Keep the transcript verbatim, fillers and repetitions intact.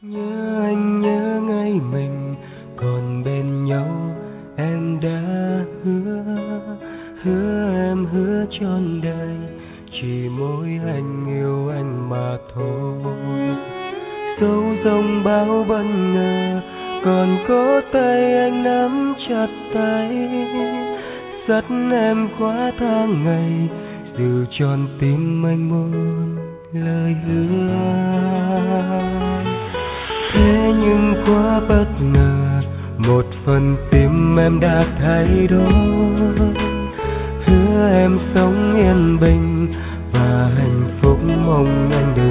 Nhớ anh nhớ ngày mình còn bên nhau, em đã hứa, hứa em hứa trọn đời, chỉ mỗi anh yêu anh mà thôi. Dấu rông bão bất ngờ, còn có tay anh nắm chặt tay, dắt em qua tháng ngày, giữ tròn tim anh một lời hứa. Thế nhưng quá bất ngờ, một phần tim em đã thay đổi. Hứa em sống yên bình và hạnh phúc, mong anh đừng